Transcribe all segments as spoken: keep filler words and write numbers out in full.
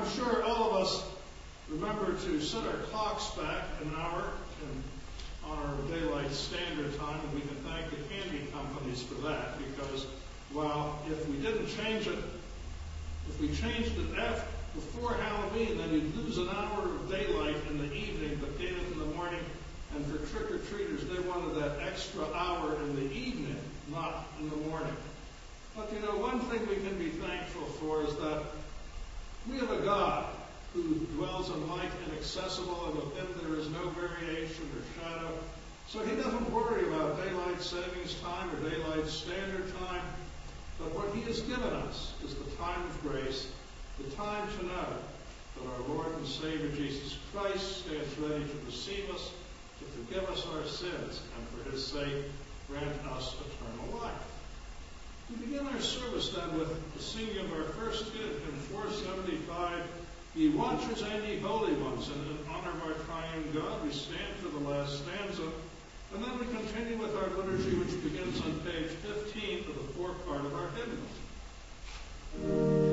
I'm sure all of us remember to set our clocks back an hour and on our daylight standard time, and we can thank the candy companies for that, because, well, if we didn't change it, if we changed it after, before Halloween, then you'd lose an hour of daylight in the evening, but get it in the morning. And for trick-or-treaters, they wanted that extra hour in the evening, not in the morning. But, you know, one thing we can be thankful for is that we have a God who dwells in light and accessible, and with him there is no variation or shadow. So he doesn't worry about daylight savings time or daylight standard time. But what he has given us is the time of grace, the time to know that our Lord and Savior Jesus Christ stands ready to receive us, to forgive us our sins, and for his sake grant us eternal life. We begin our service then with the singing of our first hymn, hymn four seventy-five, Ye Watchers and Ye Holy Ones. And in honor of our triune God, we stand for the last stanza, and then we continue with our liturgy, which begins on page fifteen of the fourth part of our hymnal.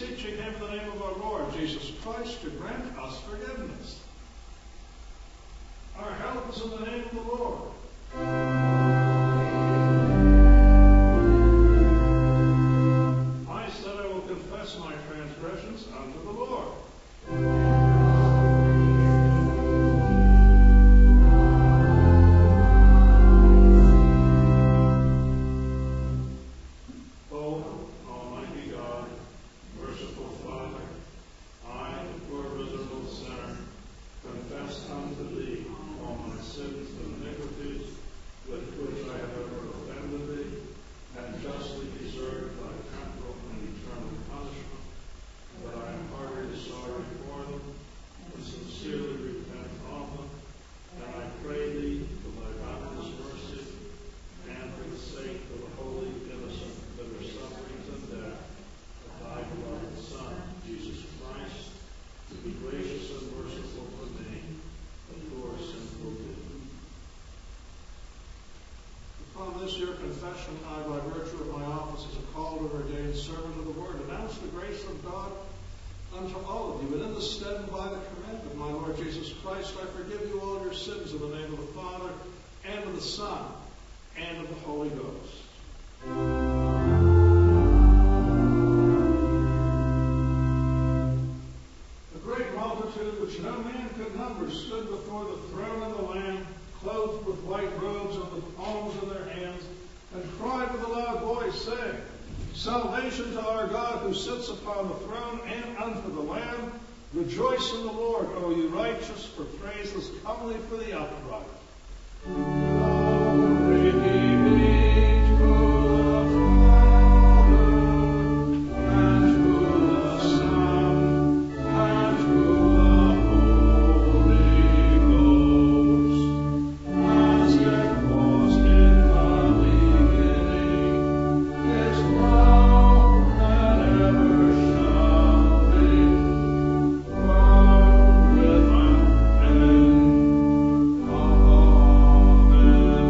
beseeching him in the name of our Lord Jesus Christ to grant us forgiveness. Our help is in the name of the Lord. I said I will confess my transgressions unto the Lord. This your confession, I, by virtue of my office as a called and ordained servant of the Word, announce the grace of God unto all of you, and in the stead and by the command of my Lord Jesus Christ, I forgive you all your sins in the name of the Father, and of the Son, and of the Holy Ghost. A great multitude, which no man could number, stood before the throne of the Lamb, clothed with white robes and with palms in their hands, and cried with a loud voice, saying, Salvation to our God who sits upon the throne and unto the Lamb. Rejoice in the Lord, O you righteous, for praise is comely for the upright. Glory be to the Father, and to the Son, and to the Holy Ghost, as it was in the beginning, is now, and ever shall be, world without end. Amen.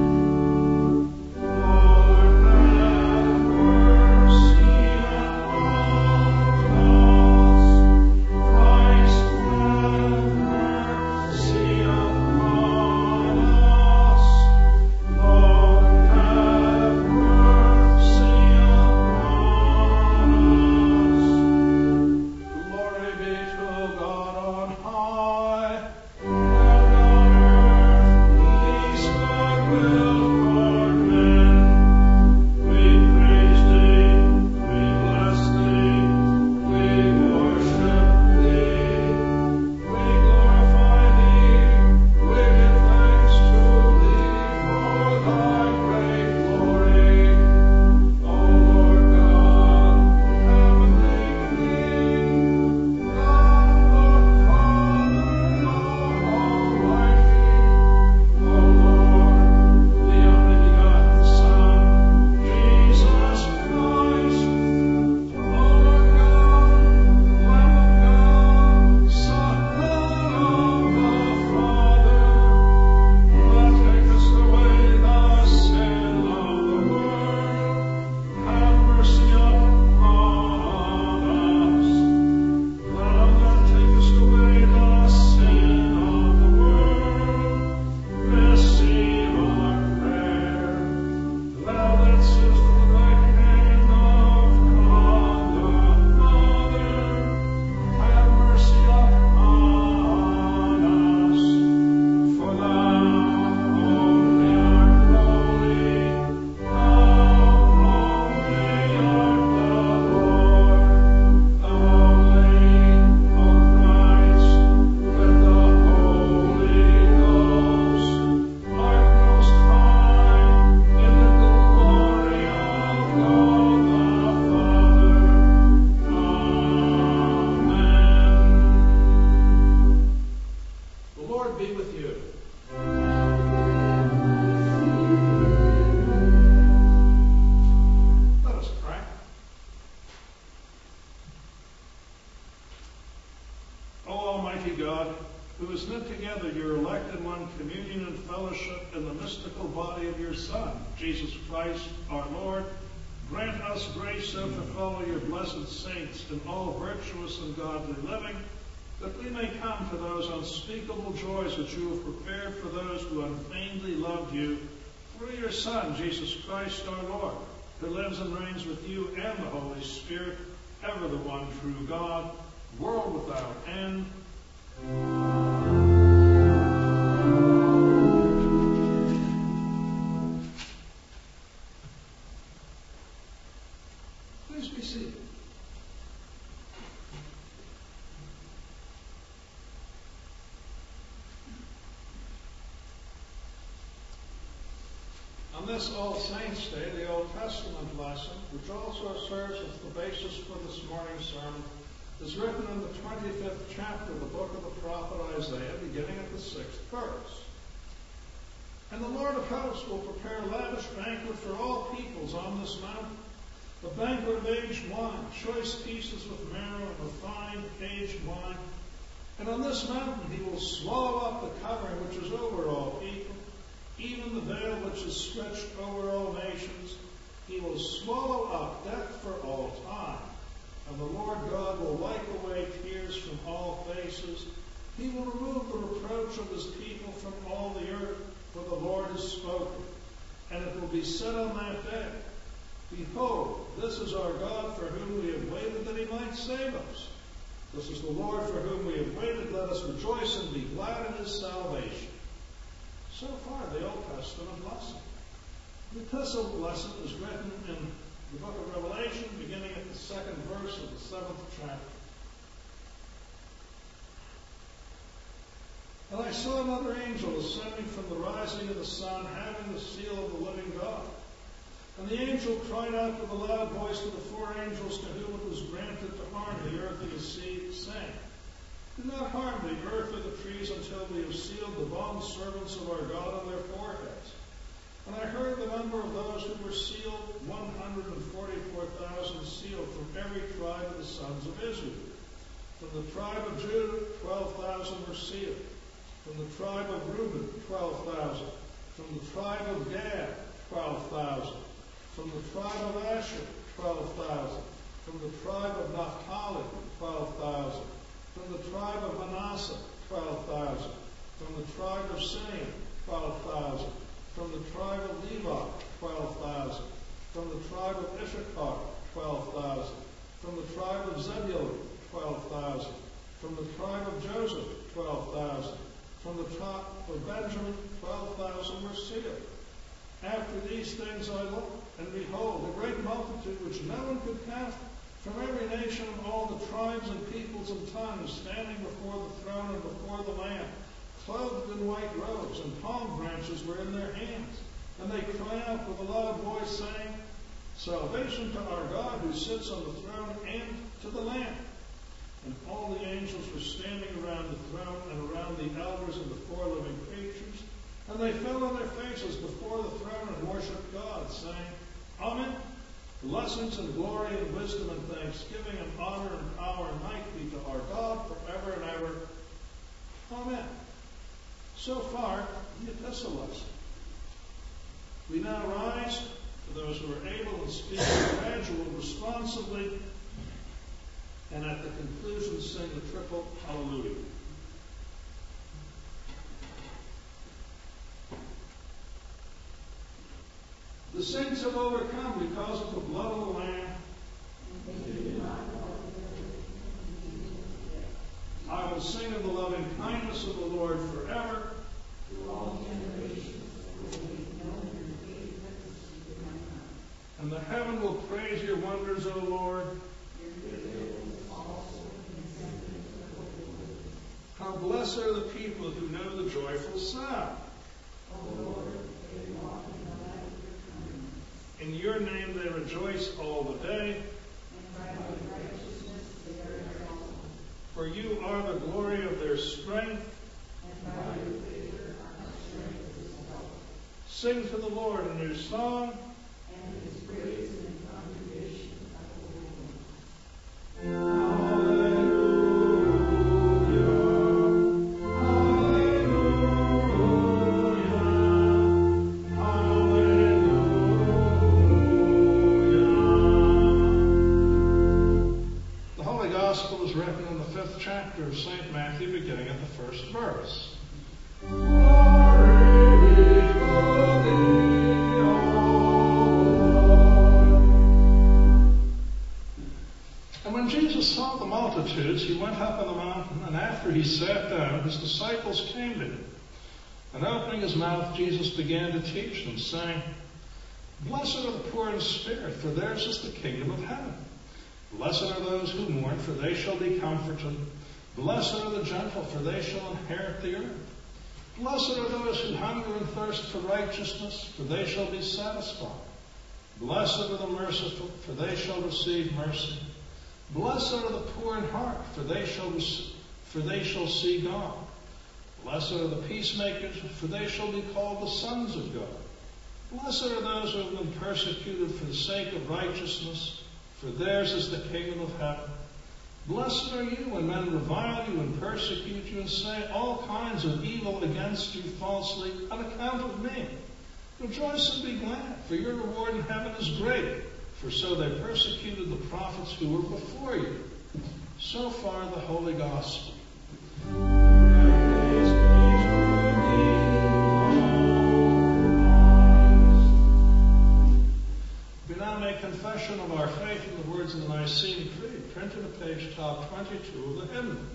who has knit together your elect in one communion and fellowship in the mystical body of your Son, Jesus Christ our Lord, Grant us grace so to follow your blessed saints in all virtuous and godly living, that we may come to those unspeakable joys which you have prepared for those who unfeignedly love you, through your Son, Jesus Christ our Lord, who lives and reigns with you and the Holy Spirit, ever the one true God, world without end. Please be seated. On this All Saints' Day, the Old Testament lesson, which also serves as the basis for this morning's sermon, is written in the twenty-fifth chapter of the book of the prophet Isaiah, beginning at the sixth verse. And the Lord of hosts will prepare a lavish banquet for all peoples on this mountain, a banquet of aged wine, choice pieces with marrow and refined aged wine. And on this mountain he will swallow up the covering which is over all people, even the veil which is stretched over all nations. He will swallow up death for all time. And the Lord God will wipe away tears from all faces. He will remove the reproach of his people from all the earth, for the Lord has spoken. And it will be said on that day, Behold, this is our God for whom we have waited that he might save us. This is the Lord for whom we have waited. Let us rejoice and be glad in his salvation. So far, the Old Testament lesson. The epistle lesson is written in the book of Revelation, beginning at the second verse of the seventh chapter. And I saw another angel ascending from the rising of the sun, having the seal of the living God. And the angel cried out with a loud voice to the four angels to whom it was granted to harm the earth and the sea, saying, Do not harm the earth or the trees until we have sealed the bondservants of our God on their foreheads. And I heard the number of those who were sealed, one hundred forty-four thousand sealed from every tribe of the sons of Israel. From the tribe of Judah, twelve thousand were sealed. From the tribe of Reuben, twelve thousand. From the tribe of Gad, twelve thousand. From the tribe of Asher, twelve thousand. From the tribe of Naphtali, twelve thousand. From the tribe of Manasseh, twelve thousand. From the tribe of Simeon, twelve thousand. From the tribe of Levi, twelve thousand. From the tribe of Issachar, twelve thousand. From the tribe of Zebulun, twelve thousand. From the tribe of Joseph, twelve thousand. From the tribe of Benjamin, twelve thousand were sealed. After these things I looked, and behold, a great multitude which no one could count, from every nation of all the tribes and peoples and tongues, standing before the throne and before the Lamb, clothed in white robes, and palm branches were in their hands. And they cry out with a loud voice, saying, Salvation to our God who sits on the throne and to the Lamb. And all the angels were standing around the throne and around the elders and the four living creatures. And they fell on their faces before the throne and worshipped God, saying, Amen. Blessings and glory and wisdom and thanksgiving and honor and power and might be to our God forever and ever. Amen. So far, the epistle lesson. We now rise, for those who are able, and speak the gradual responsibly, and at the conclusion sing the triple Hallelujah. The saints have overcome because of the blood of the Lamb. I will sing of the loving kindness of the Lord forever. And the heaven will praise your wonders, O Lord. How blessed are the people who know the joyful sound. In your name they rejoice all the day. For you are the glory of their strength. Sing to the Lord a new song. Hallelujah. Gospel is written in the fifth chapter of Saint Matthew, beginning at the first verse. And when Jesus saw the multitudes, he went up on the mountain, and after he sat down, his disciples came to him. And opening his mouth, Jesus began to teach them, saying, Blessed are the poor in spirit, for theirs is the kingdom of heaven. Blessed are those who mourn, for they shall be comforted. Blessed are the gentle, for they shall inherit the earth. Blessed are those who hunger and thirst for righteousness, for they shall be satisfied. Blessed are the merciful, for they shall receive mercy. Blessed are the poor in heart, for they shall for they shall see God. Blessed are the peacemakers, for they shall be called the sons of God. Blessed are those who have been persecuted for the sake of righteousness, for theirs is the kingdom of heaven. Blessed are you when men revile you and persecute you and say all kinds of evil against you falsely on account of me. Rejoice and be glad, for your reward in heaven is great, for so they persecuted the prophets who were before you. So far the Holy Gospel. We now make confession of our faith in the words of the Nicene Creed, printed at page top twenty-two of the hymn.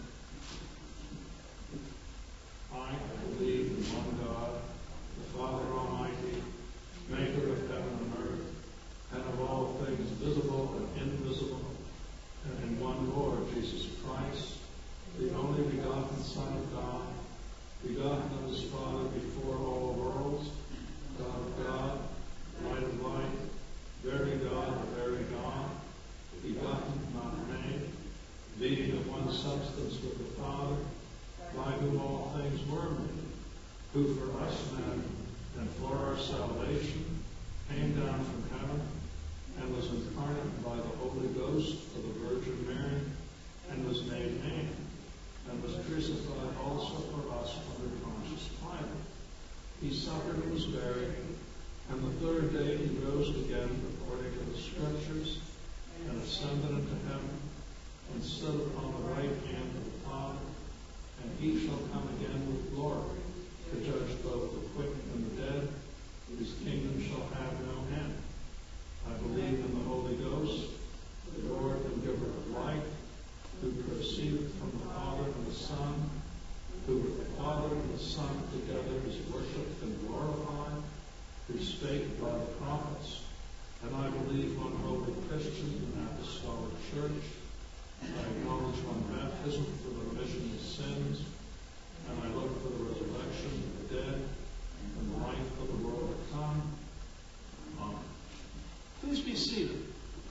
I believe in one God, the Father Almighty, maker of heaven and earth, and of all things visible and invisible, and in one Lord Jesus Christ, the only begotten Son of God, begotten of his Father before all worlds, God of God, light of light, very God of very God, begotten, not made, being of one substance with the Father, by whom all things were made, who for us men and for our salvation came down from heaven and was incarnate by the Holy Ghost of the Virgin Mary, and was made man, and was crucified also for us under Pontius Pilate. He suffered and was buried, and the third day he rose again according to the Scriptures, and ascended into heaven, and stood upon the right hand of the Father, and he shall come again with glory, to judge both the quick and the dead, whose kingdom shall have no end. I believe in the Holy Ghost, the Lord and giver of life, who proceedeth from the Father and the Son, who with the Father and the Son together is worshipped and glorified, who spake by the prophets. And I believe one holy Christian and apostolic church. I acknowledge one baptism for the remission of sins, and I look for the resurrection of the dead and the life of the world to come. Amen. Please be seated.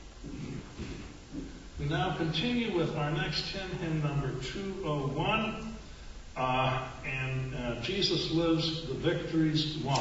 We now continue with our next hymn, hymn number two oh one, uh, and uh, Jesus Lives, the Victories Won.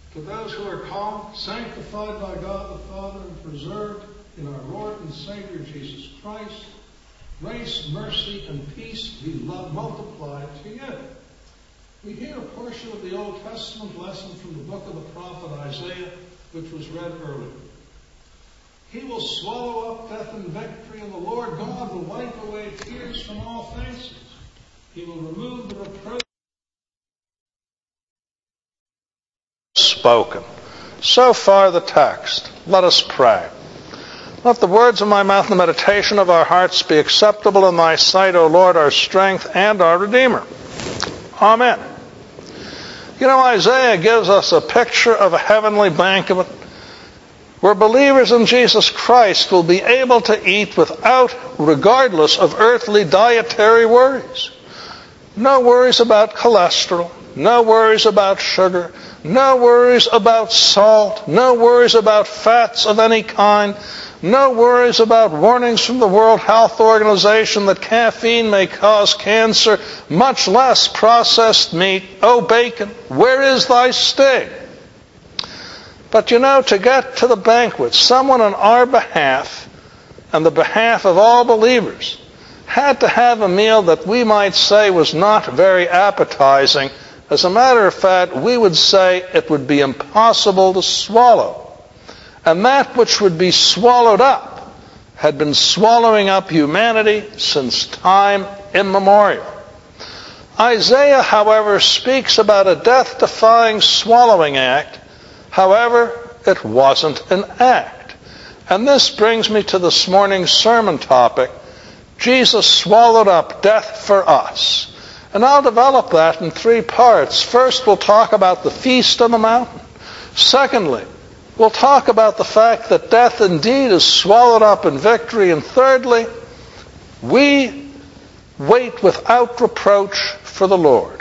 To those who are called, sanctified by God the Father, and preserved in our Lord and Savior Jesus Christ, grace, mercy, and peace be multiplied to you. We hear a portion of the Old Testament lesson from the book of the prophet Isaiah, which was read earlier. He will swallow up death in victory, and the Lord God will wipe away tears from all faces. He will remove the reproach. Spoken. So far the text. Let us pray. Let the words of my mouth and the meditation of our hearts be acceptable in thy sight, O Lord, our strength and our Redeemer. Amen. You know, Isaiah gives us a picture of a heavenly banquet where believers in Jesus Christ will be able to eat without, regardless of earthly dietary worries. No worries about cholesterol, no worries about sugar, no worries about salt, no worries about fats of any kind, no worries about warnings from the World Health Organization that caffeine may cause cancer, much less processed meat. Oh, bacon, where is thy sting? But you know, to get to the banquet, someone on our behalf and the behalf of all believers had to have a meal that we might say was not very appetizing. As a matter of fact, we would say it would be impossible to swallow. And that which would be swallowed up had been swallowing up humanity since time immemorial. Isaiah, however, speaks about a death-defying swallowing act. However, it wasn't an act. And this brings me to this morning's sermon topic. Jesus swallowed up death for us. And I'll develop that in three parts. First, we'll talk about the feast on the mountain. Secondly, we'll talk about the fact that death indeed is swallowed up in victory. And thirdly, we wait without reproach for the Lord.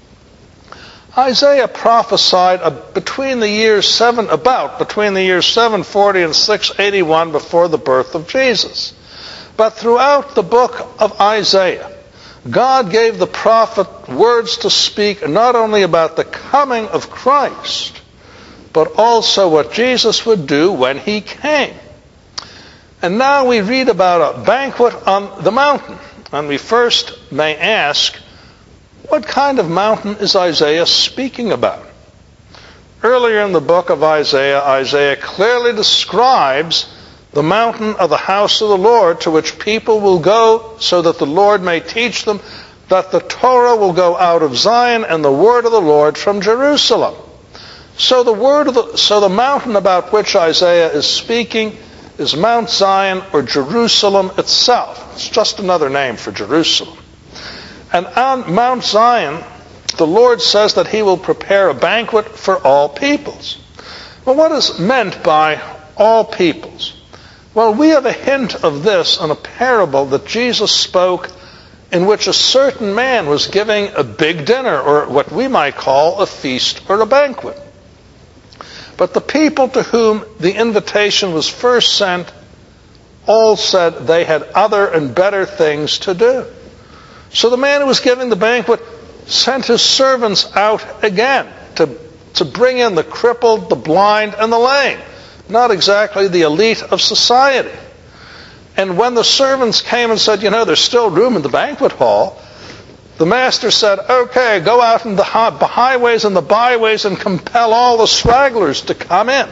Isaiah prophesied between the years seven, about between the years seven forty and six eighty-one before the birth of Jesus. But throughout the book of Isaiah, God gave the prophet words to speak not only about the coming of Christ, but also what Jesus would do when he came. And now we read about a banquet on the mountain. And we first may ask, what kind of mountain is Isaiah speaking about? Earlier in the book of Isaiah, Isaiah clearly describes the mountain of the house of the Lord, to which people will go so that the Lord may teach them, that the Torah will go out of Zion and the word of the Lord from Jerusalem. So the word of the, so the mountain about which Isaiah is speaking is Mount Zion, or Jerusalem itself. It's just another name for Jerusalem. And on Mount Zion, the Lord says that he will prepare a banquet for all peoples. Well, what is meant by all peoples? Well, we have a hint of this in a parable that Jesus spoke, in which a certain man was giving a big dinner, or what we might call a feast or a banquet. But the people to whom the invitation was first sent all said they had other and better things to do. So the man who was giving the banquet sent his servants out again to, to bring in the crippled, the blind, and the lame. Not exactly the elite of society. And when the servants came and said, you know, there's still room in the banquet hall, the master said, okay, go out in the highways and the byways and compel all the stragglers to come in.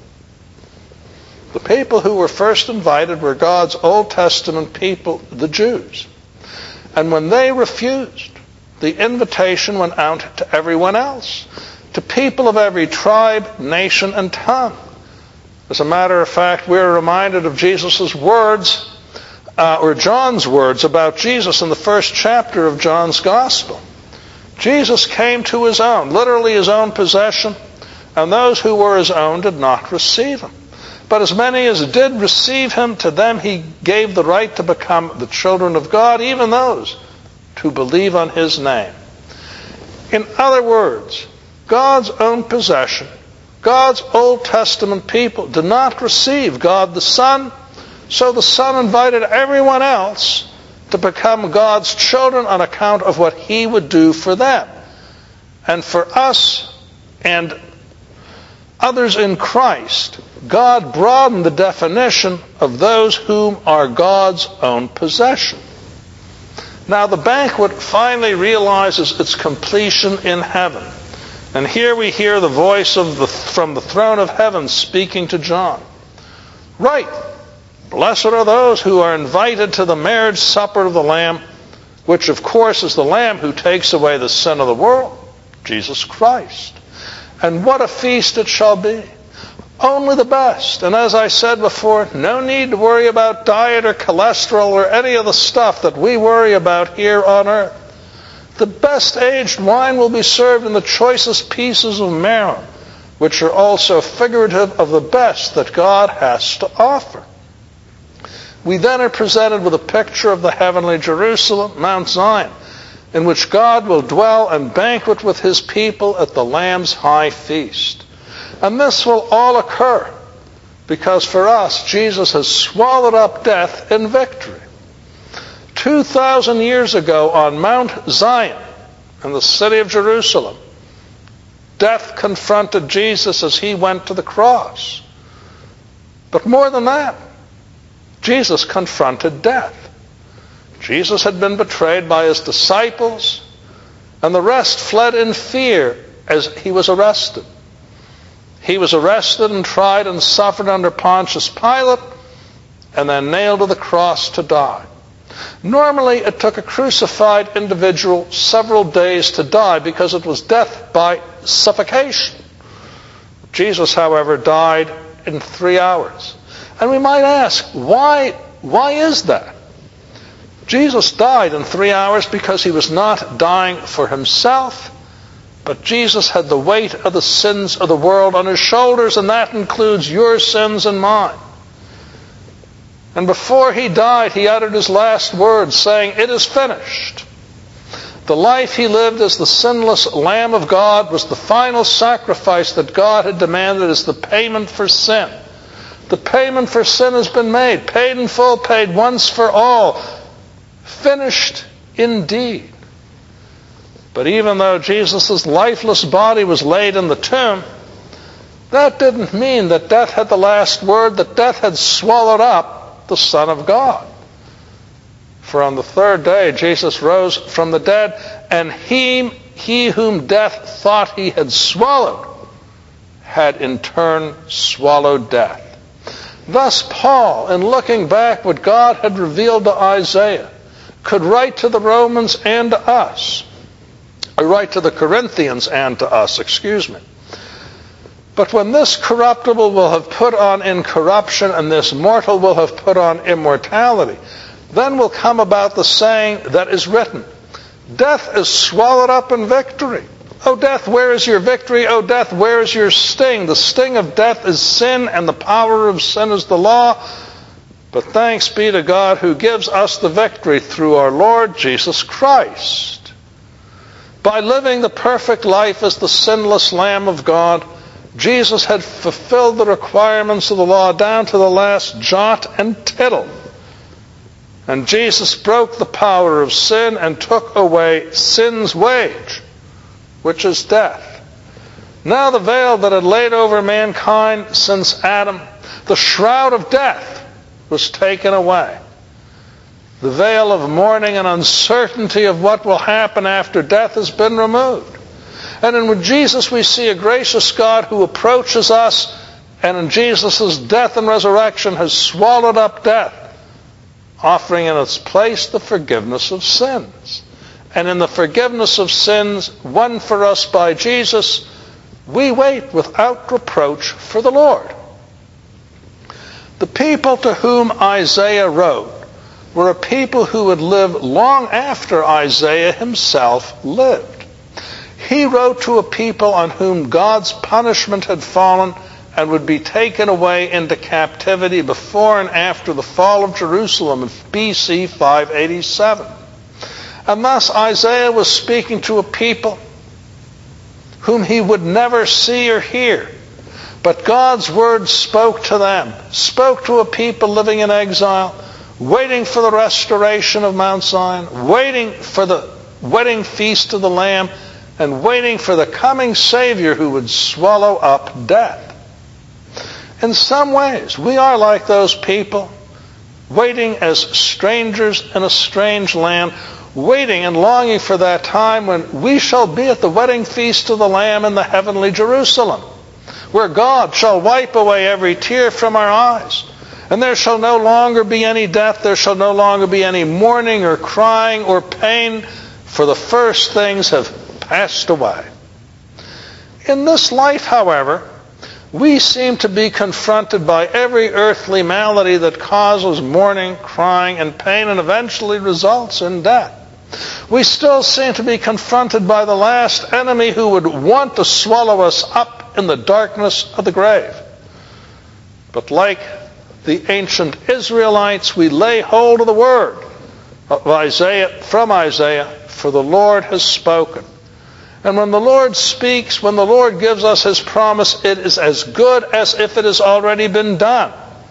The people who were first invited were God's Old Testament people, the Jews. And when they refused, the invitation went out to everyone else, to people of every tribe, nation, and tongue. As a matter of fact, we're reminded of Jesus' words, uh, or John's words about Jesus in the first chapter of John's Gospel. Jesus came to his own, literally his own possession, and those who were his own did not receive him. But as many as did receive him, to them he gave the right to become the children of God, even those who believe on his name. In other words, God's own possession, God's Old Testament people did not receive God the Son, so the Son invited everyone else to become God's children on account of what he would do for them. And for us, and others in Christ, God broadened the definition of those whom are God's own possession. Now the banquet finally realizes its completion in heaven. And here we hear the voice of the, from the throne of heaven speaking to John. Right, blessed are those who are invited to the marriage supper of the Lamb, which of course is the Lamb who takes away the sin of the world, Jesus Christ. And what a feast it shall be. Only the best. And as I said before, no need to worry about diet or cholesterol or any of the stuff that we worry about here on earth. The best aged wine will be served in the choicest pieces of marrow, which are also figurative of the best that God has to offer. We then are presented with a picture of the heavenly Jerusalem, Mount Zion, in which God will dwell and banquet with his people at the Lamb's high feast. And this will all occur because for us, Jesus has swallowed up death in victory. Two thousand years ago on Mount Zion, in the city of Jerusalem, death confronted Jesus as he went to the cross. But more than that, Jesus confronted death. Jesus had been betrayed by his disciples, and the rest fled in fear as he was arrested. He was arrested and tried and suffered under Pontius Pilate, and then nailed to the cross to die. Normally, it took a crucified individual several days to die because it was death by suffocation. Jesus, however, died in three hours. And we might ask, why, why is that? Jesus died in three hours because he was not dying for himself, but Jesus had the weight of the sins of the world on his shoulders, and that includes your sins and mine. And before he died, he uttered his last words, saying, "It is finished." The life he lived as the sinless Lamb of God was the final sacrifice that God had demanded as the payment for sin. The payment for sin has been made, paid in full, paid once for all, finished indeed. But even though Jesus' lifeless body was laid in the tomb, that didn't mean that death had the last word, that death had swallowed up the Son of God. For on the third day, Jesus rose from the dead, and he, he whom death thought he had swallowed had in turn swallowed death. Thus Paul, in looking back what God had revealed to Isaiah, could write to the Romans and to us, or write to the Corinthians and to us, excuse me. But when this corruptible will have put on incorruption and this mortal will have put on immortality, then will come about the saying that is written, "Death is swallowed up in victory." O death, where is your victory? O death, where is your sting? The sting of death is sin, and the power of sin is the law. But thanks be to God who gives us the victory through our Lord Jesus Christ. By living the perfect life as the sinless Lamb of God, Jesus had fulfilled the requirements of the law down to the last jot and tittle. And Jesus broke the power of sin and took away sin's wage, which is death. Now the veil that had laid over mankind since Adam, the shroud of death, was taken away. The veil of mourning and uncertainty of what will happen after death has been removed. And in Jesus we see a gracious God who approaches us, and in Jesus' death and resurrection has swallowed up death, offering in its place the forgiveness of sins. And in the forgiveness of sins won for us by Jesus, we wait without reproach for the Lord. The people to whom Isaiah wrote were a people who would live long after Isaiah himself lived. He wrote to a people on whom God's punishment had fallen and would be taken away into captivity before and after the fall of Jerusalem in B C five eighty-seven. And thus Isaiah was speaking to a people whom he would never see or hear. But God's word spoke to them, spoke to a people living in exile, waiting for the restoration of Mount Zion, waiting for the wedding feast of the Lamb, and waiting for the coming Savior who would swallow up death. In some ways, we are like those people, waiting as strangers in a strange land, waiting and longing for that time when we shall be at the wedding feast of the Lamb in the heavenly Jerusalem, where God shall wipe away every tear from our eyes. And there shall no longer be any death, there shall no longer be any mourning or crying or pain, for the first things have passed away. In this life, however, we seem to be confronted by every earthly malady that causes mourning, crying, and pain, and eventually results in death. We still seem to be confronted by the last enemy who would want to swallow us up in the darkness of the grave. But like the ancient Israelites, we lay hold of the word of Isaiah, from Isaiah, for the Lord has spoken. And when the Lord speaks, when the Lord gives us his promise, it is as good as if it has already been done.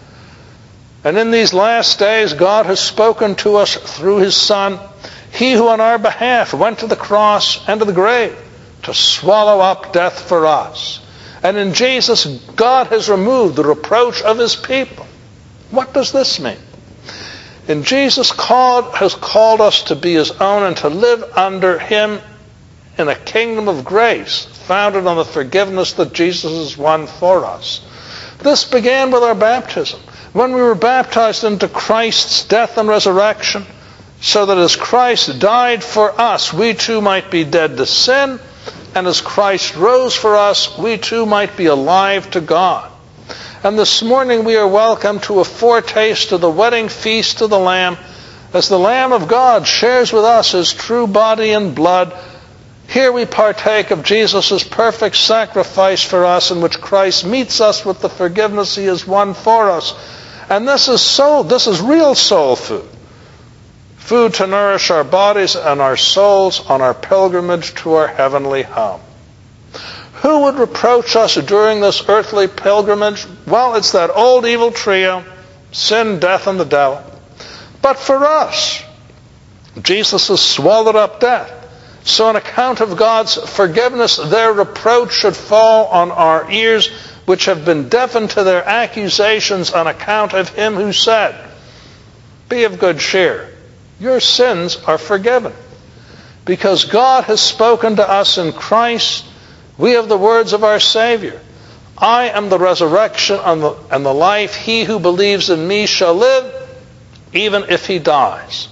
And in these last days, God has spoken to us through his Son, he who on our behalf went to the cross and to the grave to swallow up death for us. And in Jesus, God has removed the reproach of his people. What does this mean? And Jesus called, has called us to be his own and to live under him in a kingdom of grace founded on the forgiveness that Jesus has won for us. This began with our baptism, when we were baptized into Christ's death and resurrection, so that as Christ died for us, we too might be dead to sin, and as Christ rose for us, we too might be alive to God. And this morning we are welcome to a foretaste of the wedding feast of the Lamb, as the Lamb of God shares with us his true body and blood. Here we partake of Jesus' perfect sacrifice for us, in which Christ meets us with the forgiveness he has won for us. And this is soul, this is real soul food. Food to nourish our bodies and our souls on our pilgrimage to our heavenly home. Who would reproach us during this earthly pilgrimage? Well, it's that old evil trio, sin, death, and the devil. But for us, Jesus has swallowed up death. So on account of God's forgiveness, their reproach should fall on our ears, which have been deafened to their accusations on account of him who said, "Be of good cheer, your sins are forgiven." Because God has spoken to us in Christ, we have the words of our Savior. "I am the resurrection and the life. He who believes in me shall live, even if he dies."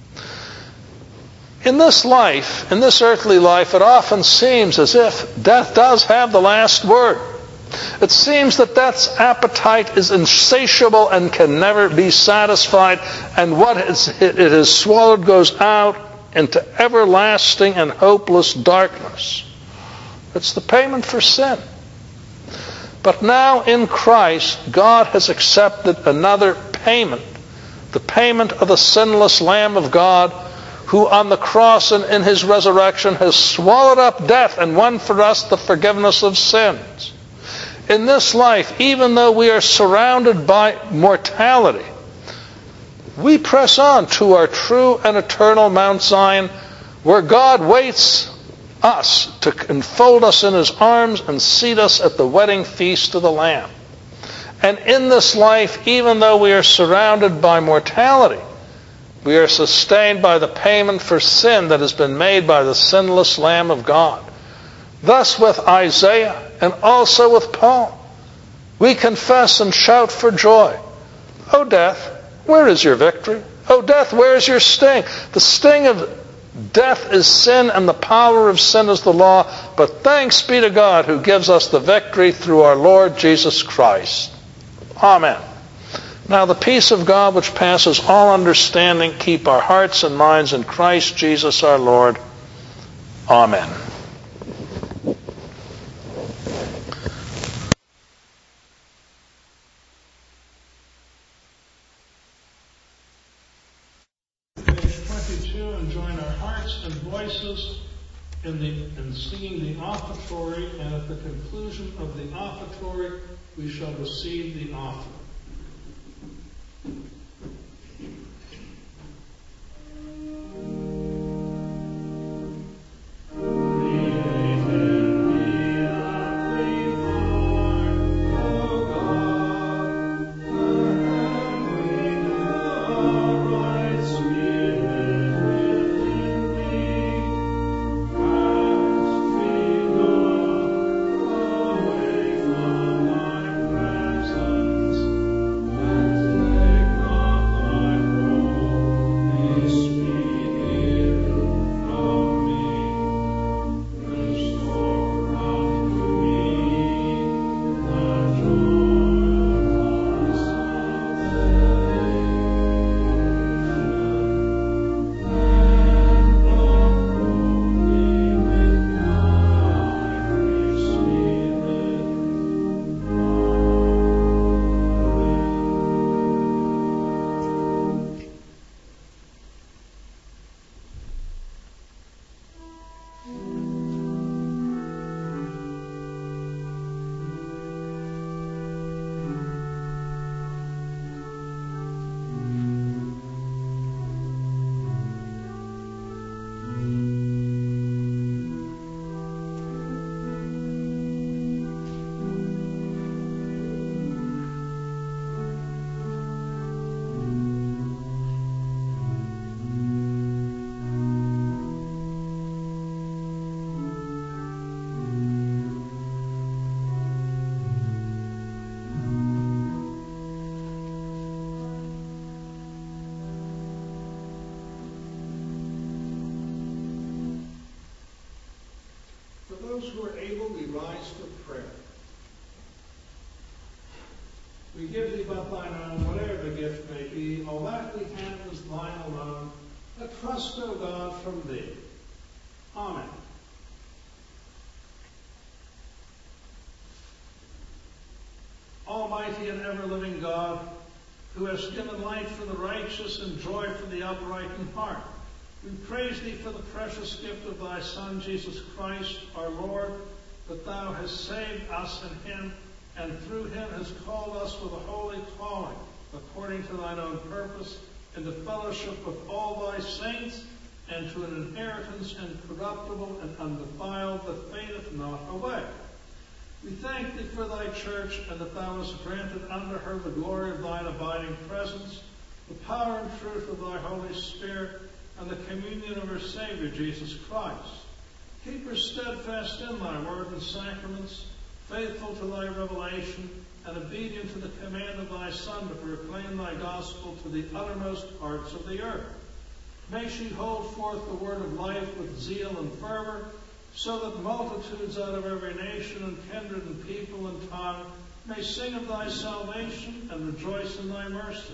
In this life, in this earthly life, it often seems as if death does have the last word. It seems that death's appetite is insatiable and can never be satisfied, and what it has swallowed goes out into everlasting and hopeless darkness. It's the payment for sin. But now in Christ, God has accepted another payment, the payment of the sinless Lamb of God, who on the cross and in his resurrection has swallowed up death and won for us the forgiveness of sins. In this life, even though we are surrounded by mortality, we press on to our true and eternal Mount Zion, where God waits us to enfold us in his arms and seat us at the wedding feast of the Lamb. And in this life, even though we are surrounded by mortality, we are sustained by the payment for sin that has been made by the sinless Lamb of God. Thus with Isaiah and also with Paul, we confess and shout for joy. "O death, where is your victory? O death, where is your sting?" The sting of death is sin, and the power of sin is the law. But thanks be to God who gives us the victory through our Lord Jesus Christ. Amen. Now the peace of God, which passes all understanding, keep our hearts and minds in Christ Jesus our Lord. Amen. Page twenty-two, and join our hearts and voices in, the, in singing the offertory, and at the conclusion of the offertory, we shall receive the offering. Created me a clean heart, O God. We give thee but thine own, whatever the gift may be, all that we have is thine alone. A trust, O God, from thee. Amen. Almighty and ever-living God, who hast given light for the righteous and joy for the upright in heart, we praise thee for the precious gift of thy Son, Jesus Christ, our Lord, that thou hast saved us in him, and through him hast called us with a holy calling, according to thine own purpose, in the fellowship of all thy saints, and to an inheritance incorruptible and undefiled that fadeth not away. We thank thee for thy church, and that thou hast granted unto her the glory of thine abiding presence, the power and truth of thy Holy Spirit, and the communion of her Savior, Jesus Christ. Keep her steadfast in thy word and sacraments, faithful to thy revelation, and obedient to the command of thy Son to proclaim thy gospel to the uttermost parts of the earth. May she hold forth the word of life with zeal and fervor, so that multitudes out of every nation and kindred and people and tongue may sing of thy salvation and rejoice in thy mercy.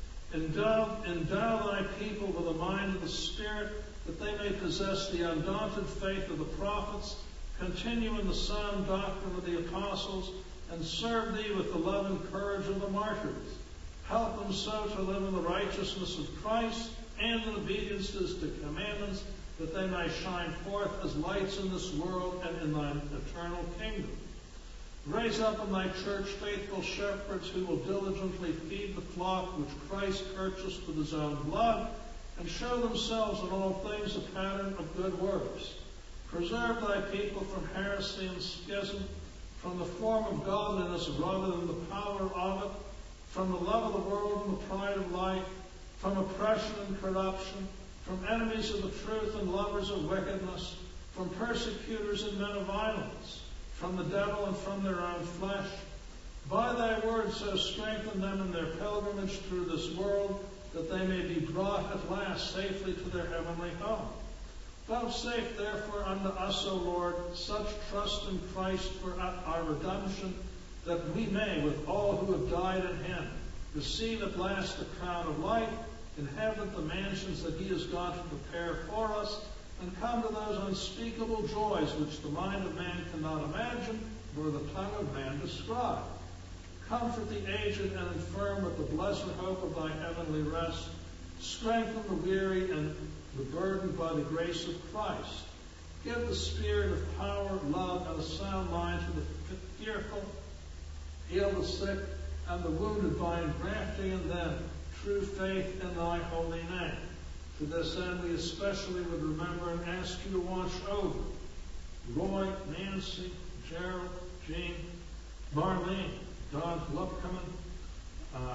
Endow, endow thy people with the mind of the Spirit, that they may possess the undaunted faith of the prophets, continue in the sound doctrine of the apostles, and serve thee with the love and courage of the martyrs. Help them so to live in the righteousness of Christ and in obedience to his commandments, that they may shine forth as lights in this world and in thine eternal kingdom. Raise up in thy church faithful shepherds who will diligently feed the flock which Christ purchased with his own blood, and show themselves in all things a pattern of good works. Preserve thy people from heresy and schism, from the form of godliness rather than the power of it, from the love of the world and the pride of life, from oppression and corruption, from enemies of the truth and lovers of wickedness, from persecutors and men of violence, from the devil and from their own flesh. By thy word so strengthen them in their pilgrimage through this world, that they may be brought at last safely to their heavenly home. Vouchsafe therefore unto us, O Lord, such trust in Christ for our redemption, that we may, with all who have died in him, receive at last the crown of life, inhabit the mansions that he has gone to prepare for us, and come to those unspeakable joys which the mind of man cannot imagine, nor the tongue of man describe. Comfort the aged and infirm with the blessed hope of thy heavenly rest. Strengthen the weary and the burdened by the grace of Christ. Give the spirit of power, love, and a sound mind to the fearful. Heal the sick and the wounded by engrafting in them true faith in thy holy name. To this end, we especially would remember and ask you to watch over Roy, Nancy, Gerald, Jean, Marlene, Don Lupkerman, uh,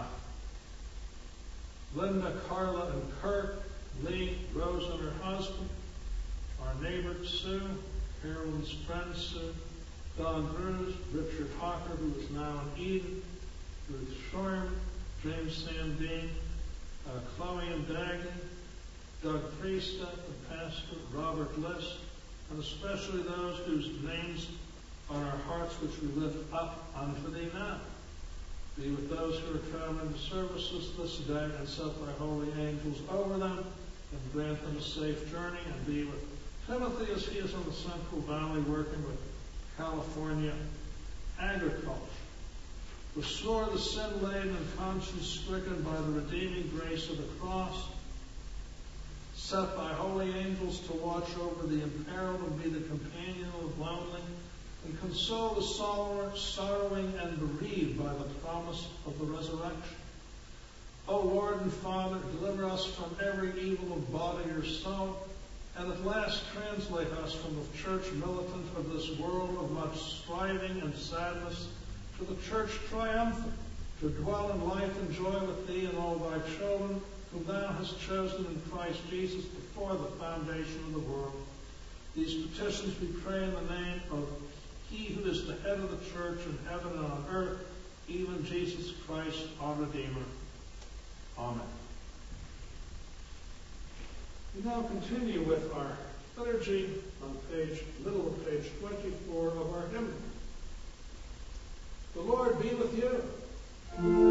Linda, Carla, and Kurt, Lee, Rose, and her husband, our neighbor Sue, Carolyn's friend Sue, Don Bruce, Richard Hawker, who is now in Eden, Ruth Schorm, James Sandine, uh, Chloe and Dagny, Doug Priesta, the pastor, Robert List, and especially those whose names on our hearts which we lift up unto thee now. Be with those who are traveling to services this day, and set thy holy angels over them, and grant them a safe journey, and be with Timothy as he is in the Central Valley working with California agriculture. Restore the sin-laden and conscience-stricken by the redeeming grace of the cross. Set thy holy angels to watch over the imperiled and be the companion of the lonely, and console the sorrowing and bereaved by the promise of the resurrection. O Lord and Father, deliver us from every evil of body or soul, and at last translate us from the church militant of this world of much striving and sadness to the church triumphant, to dwell in life and joy with thee and all thy children, whom thou hast chosen in Christ Jesus before the foundation of the world. These petitions we pray in the name of he who is the head of the church in heaven and on earth, even Jesus Christ, our Redeemer. Amen. We now continue with our liturgy on page, middle of page twenty-four of our hymn. The Lord be with you.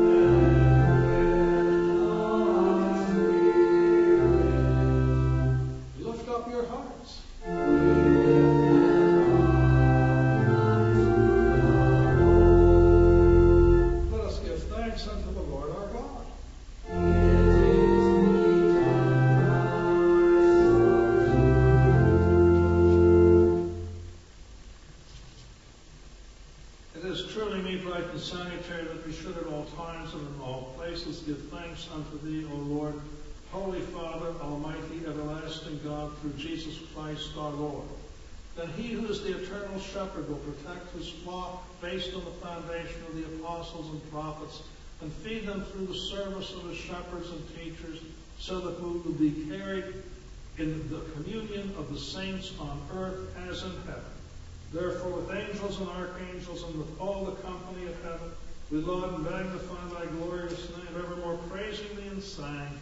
made right and sanitary, that we should at all times and in all places give thanks unto thee, O Lord, Holy Father, Almighty, everlasting God, through Jesus Christ our Lord. That he who is the eternal shepherd will protect his flock based on the foundation of the apostles and prophets, and feed them through the service of his shepherds and teachers, so that we will be carried in the communion of the saints on earth as in heaven. Therefore, with angels and archangels and with all the company of heaven, we laud and magnify thy glorious name, evermore praising thee and saying,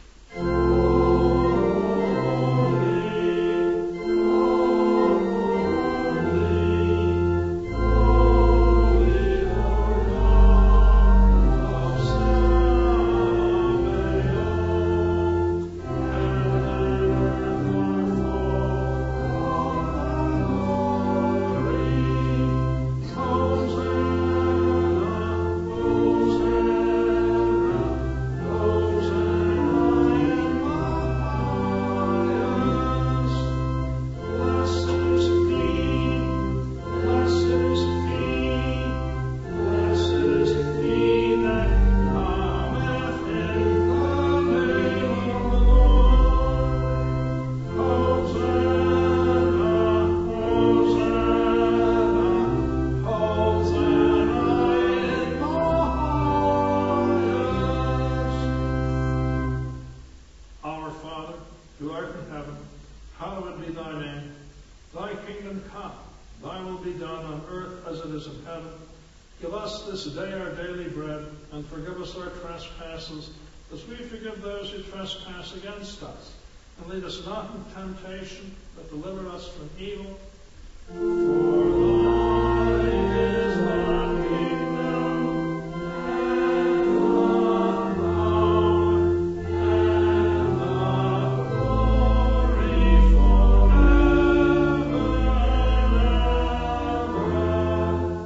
who art in heaven, hallowed be thy name. Thy kingdom come, thy will be done on earth as it is in heaven. Give us this day our daily bread, and forgive us our trespasses, as we forgive those who trespass against us. And lead us not into temptation, but deliver us from evil. For thine is the kingdom, and the power, and the glory forever and ever.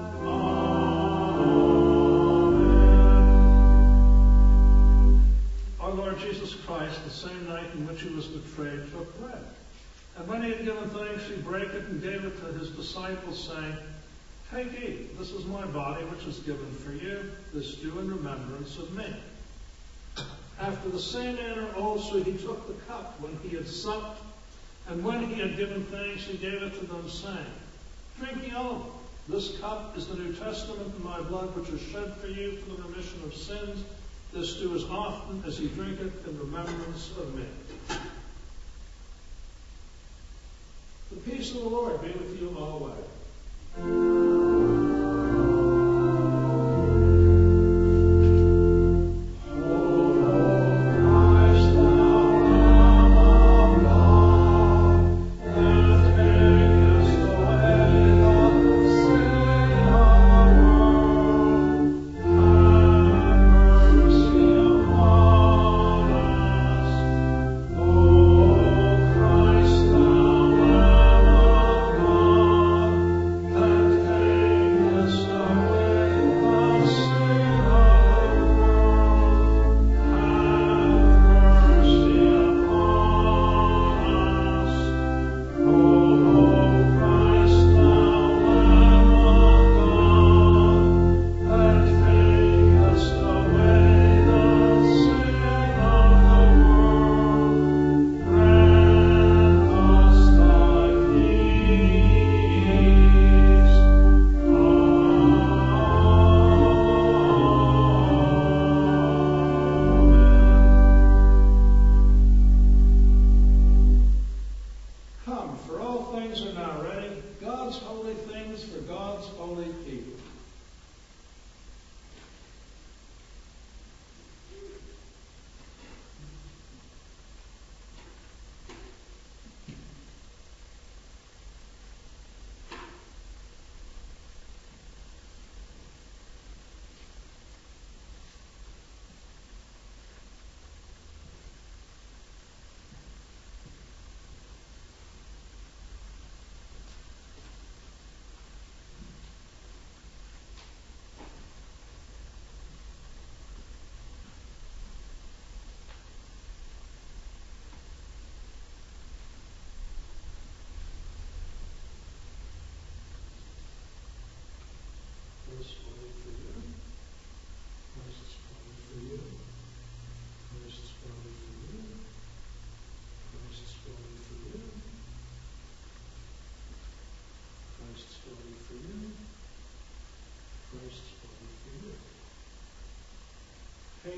Amen. Our Lord Jesus Christ, the same night in which he was betrayed, took bread. And when he had given thanks, he brake it and gave it to his disciples, saying, Take, eat, this is my body, which is given for you. This do in remembrance of me. After the same manner also he took the cup when he had supped, and when he had given thanks, he gave it to them, saying, Drink ye all of it. This cup is the New Testament in my blood, which is shed for you for the remission of sins. This do as often as ye drink it in remembrance of me. The peace of the Lord be with you always.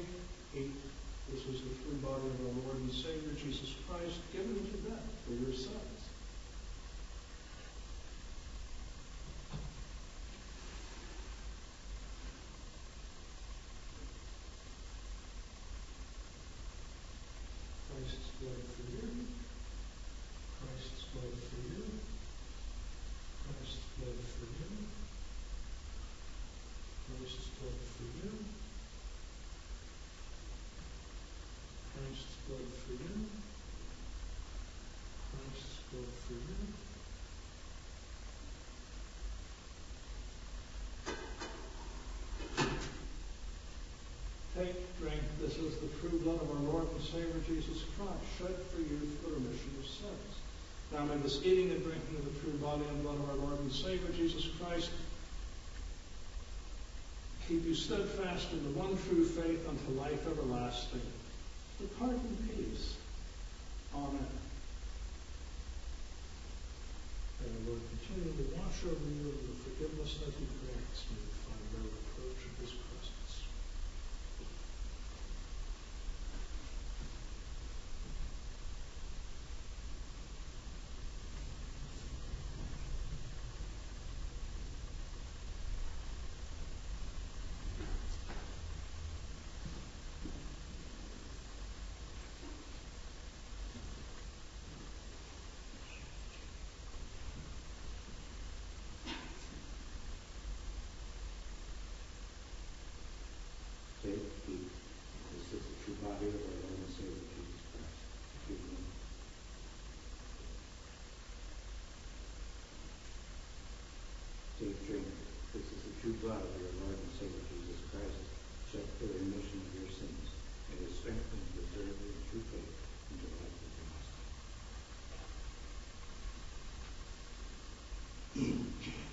twenty-eight. This is the true body of our Lord and Savior, Jesus Christ, given to death for your sins. Christ's blood for you. Christ's blood for you. Christ's blood for you. Christ's blood for you. Christ's blood for you. Christ's blood for you. Take, drink. This is the true blood of our Lord and Savior Jesus Christ, shed for you for the remission of sins. Now may this eating and drinking of the true body and blood of our Lord and Savior Jesus Christ keep you steadfast in the one true faith unto life everlasting. Depart in peace. Amen. May the Lord continue to watch over you with the forgiveness that he grants. May you find no reproach of his presence. Take, eat. This is the true body of our Lord and Savior Jesus Christ. Give me. Take, drink. This is the true blood of our Lord and Savior Jesus Christ, shed for the remission of your sins, and is strengthened to preserve your true faith unto life everlasting.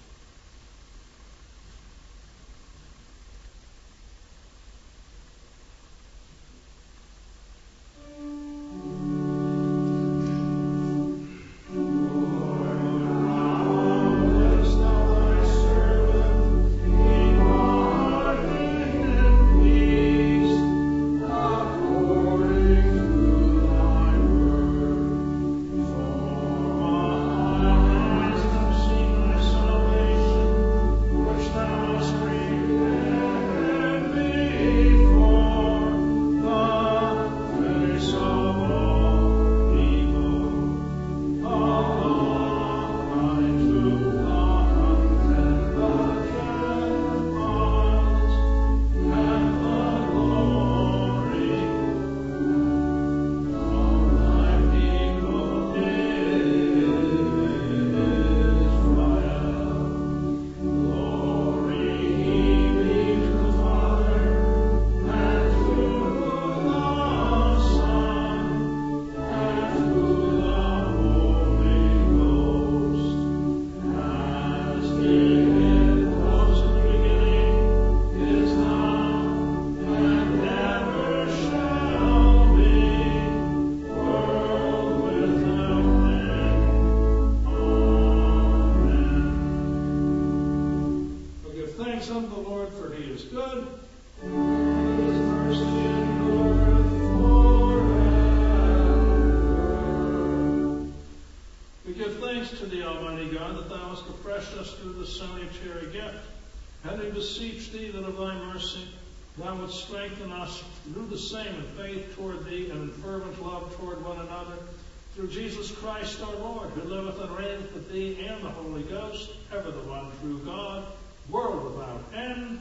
Thou wouldst strengthen us to do the same in faith toward thee and in fervent love toward one another. Through Jesus Christ our Lord, who liveth and reigneth with thee and the Holy Ghost, ever the one true God, world without end.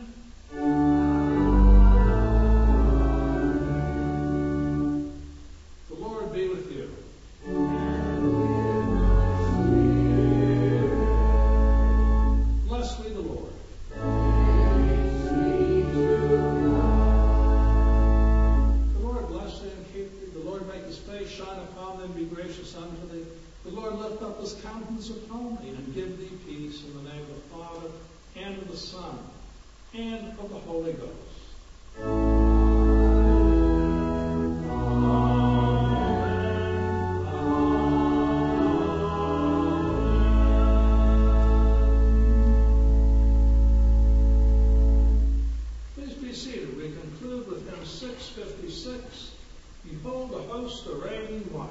The Lord be with you. Bless me the Lord. Shine upon them, be gracious unto thee. The Lord lift up his countenance upon thee and give thee peace in the name of the Father, and of the Son, and of the Holy Ghost. Please be seated. We conclude with hymn six six. Behold, the host arrayed in white.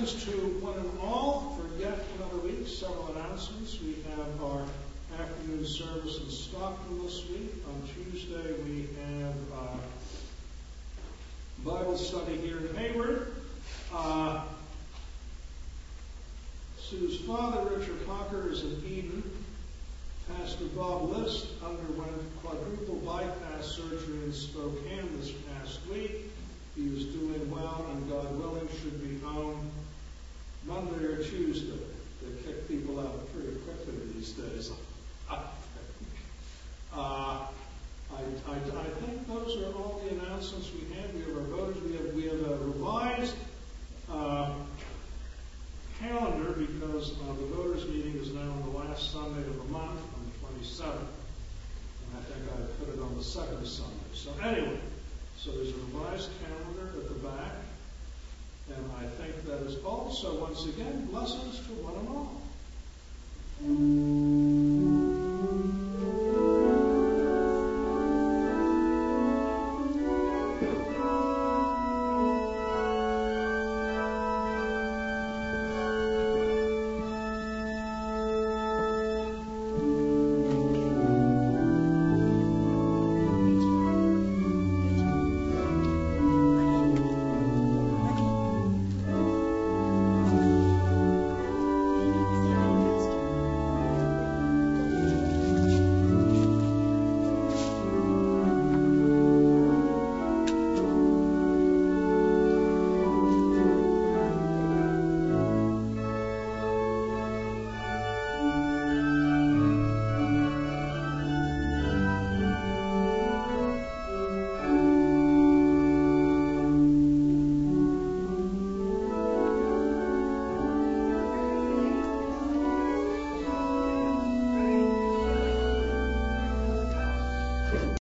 Blessings to one and all for yet another week. Several announcements. We have our afternoon service in Stockton this week. On Tuesday, we have uh, Bible study here in Hayward. Uh, Sue's father, Richard Hocker, is in Eden. Pastor Bob List underwent quadruple bypass surgery in Spokane this past week. He is doing well, and God willing, should be home Monday or Tuesday. They kick people out pretty quickly these days, I think. Uh, I, I, I think those are all the announcements we have. We have our voters. We have, we have a revised uh, calendar because uh, the voters' meeting is now on the last Sunday of the month, on the twenty-seventh. And I think I put it on the second Sunday. So anyway, so there's a revised calendar at the back. And I think that is all. So once again, blessings to one and all.